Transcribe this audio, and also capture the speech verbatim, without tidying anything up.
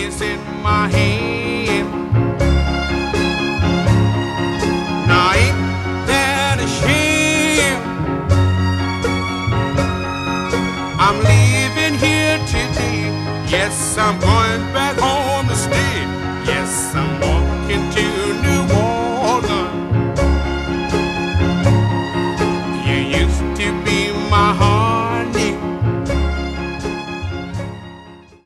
is in my hand. Now ain't that a shame? I'm leaving here today. Yes, I'm going back home.